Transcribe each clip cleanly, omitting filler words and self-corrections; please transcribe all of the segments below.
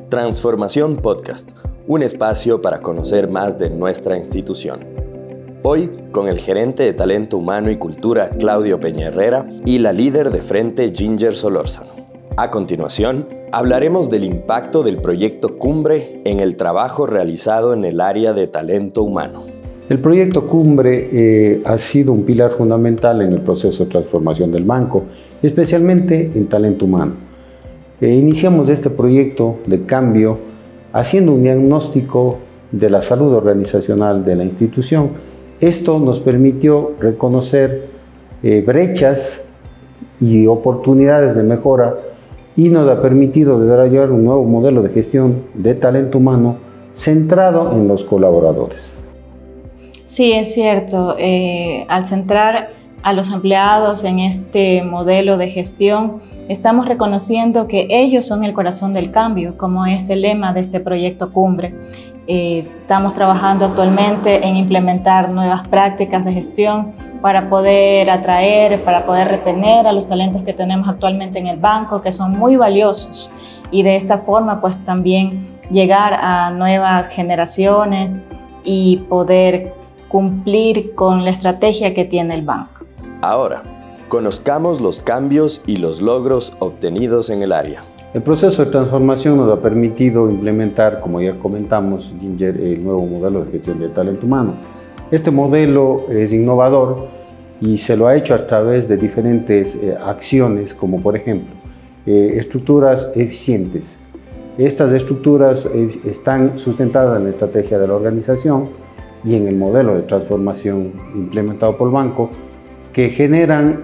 Transformación Podcast, un espacio para conocer más de nuestra institución. Hoy con el gerente de Talento Humano y Cultura Claudio Peña Herrera y la líder de Frente Ginger Solórzano. A continuación, hablaremos del impacto del proyecto Cumbre en el trabajo realizado en el área de talento humano. El proyecto Cumbre ha sido un pilar fundamental en el proceso de transformación del banco, especialmente en talento humano. Iniciamos este proyecto de cambio haciendo un diagnóstico de la salud organizacional de la institución. Esto nos permitió reconocer brechas y oportunidades de mejora y nos ha permitido desarrollar un nuevo modelo de gestión de talento humano centrado en los colaboradores. Sí, es cierto. Al centrar a los empleados en este modelo de gestión, estamos reconociendo que ellos son el corazón del cambio, como es el lema de este proyecto Cumbre. Estamos trabajando actualmente en implementar nuevas prácticas de gestión para poder atraer, para poder retener a los talentos que tenemos actualmente en el banco, que son muy valiosos, y de esta forma pues también llegar a nuevas generaciones y poder cumplir con la estrategia que tiene el banco. Ahora, conozcamos los cambios y los logros obtenidos en el área. El proceso de transformación nos ha permitido implementar, como ya comentamos, Ginger, el nuevo modelo de gestión de talento humano. Este modelo es innovador y se lo ha hecho a través de diferentes acciones, como por ejemplo, estructuras eficientes. Estas estructuras están sustentadas en la estrategia de la organización y en el modelo de transformación implementado por el banco, que generan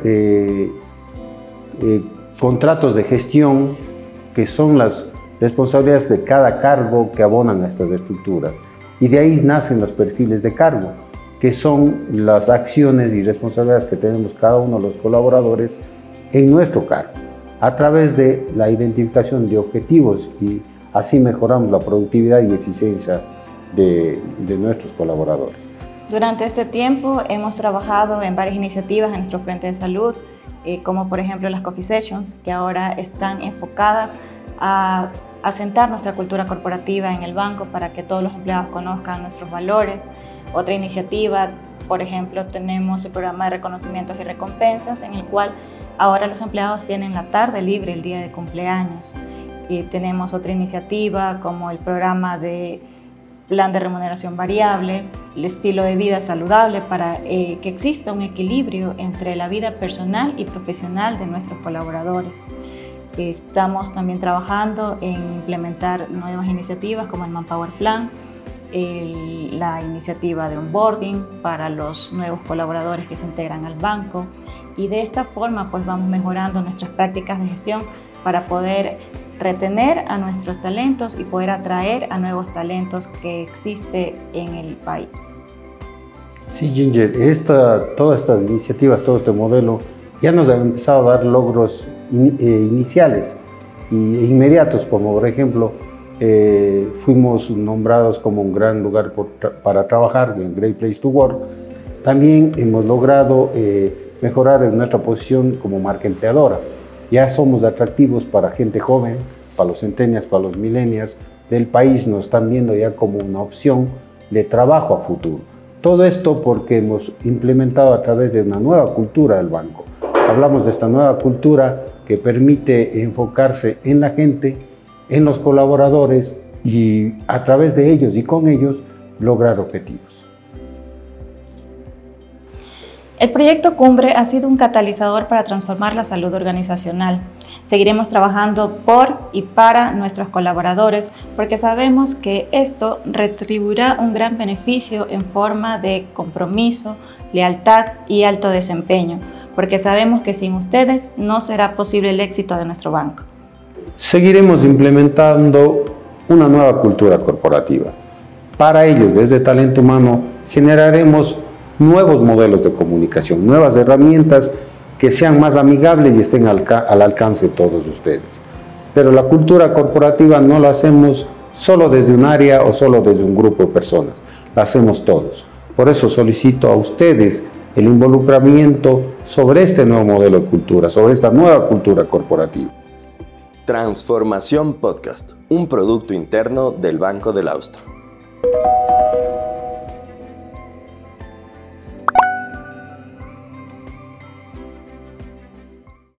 contratos de gestión que son las responsabilidades de cada cargo que abonan a estas estructuras. Y de ahí nacen los perfiles de cargo, que son las acciones y responsabilidades que tenemos cada uno de los colaboradores en nuestro cargo, a través de la identificación de objetivos, y así mejoramos la productividad y eficiencia de nuestros colaboradores. Durante este tiempo hemos trabajado en varias iniciativas en nuestro Frente de Salud, como por ejemplo las Coffee Sessions, que ahora están enfocadas a asentar nuestra cultura corporativa en el banco para que todos los empleados conozcan nuestros valores. Otra iniciativa, por ejemplo, tenemos el programa de reconocimientos y recompensas, en el cual ahora los empleados tienen la tarde libre el día de cumpleaños. Tenemos otra iniciativa como el programa de plan de remuneración variable, el estilo de vida saludable para que exista un equilibrio entre la vida personal y profesional de nuestros colaboradores. Estamos también trabajando en implementar nuevas iniciativas como el Manpower Plan, la iniciativa de onboarding para los nuevos colaboradores que se integran al banco, y de esta forma pues vamos mejorando nuestras prácticas de gestión para poder retener a nuestros talentos y poder atraer a nuevos talentos que existe en el país. Sí, Ginger, todas estas iniciativas, todo este modelo ya nos ha empezado a dar logros iniciales e inmediatos, como por ejemplo fuimos nombrados como un gran lugar para trabajar, en Great Place to Work. También hemos logrado mejorar en nuestra posición como marca empleadora. Ya somos atractivos para gente joven, para los centennials, para los millennials del país. Nos están viendo ya como una opción de trabajo a futuro. Todo esto porque hemos implementado a través de una nueva cultura del banco. Hablamos de esta nueva cultura que permite enfocarse en la gente, en los colaboradores, y a través de ellos y con ellos lograr objetivos. El proyecto Cumbre ha sido un catalizador para transformar la salud organizacional. Seguiremos trabajando por y para nuestros colaboradores porque sabemos que esto retribuirá un gran beneficio en forma de compromiso, lealtad y alto desempeño, porque sabemos que sin ustedes no será posible el éxito de nuestro banco. Seguiremos implementando una nueva cultura corporativa. Para ello, desde Talento Humano, generaremos nuevos modelos de comunicación, nuevas herramientas que sean más amigables y estén al alcance de todos ustedes. Pero la cultura corporativa no la hacemos solo desde un área o solo desde un grupo de personas, la hacemos todos. Por eso solicito a ustedes el involucramiento sobre este nuevo modelo de cultura, sobre esta nueva cultura corporativa. Transformación Podcast, un producto interno del Banco del Austro.